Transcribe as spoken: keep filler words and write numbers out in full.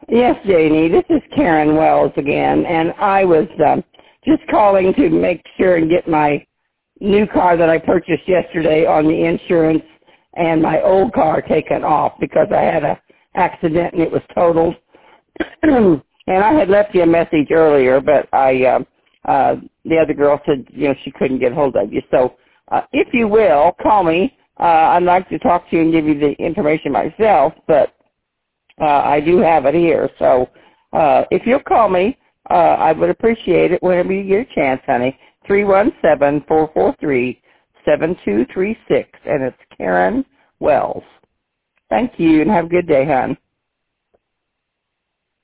Yes, Janie, this is Karen Wells again, and I was um, just calling to make sure and get my new car that I purchased yesterday on the insurance and my old car taken off because I had a accident and it was totaled. And I had left you a message earlier, but I uh, uh, the other girl said, you know, she couldn't get hold of you. So uh, if you will, call me. Uh, I'd like to talk to you and give you the information myself, but Uh, I do have it here, so uh, if you'll call me, uh, I would appreciate it whenever you get a chance, honey. three one seven, four four three, seven two three six, and it's Karen Wells. Thank you, and have a good day, hon.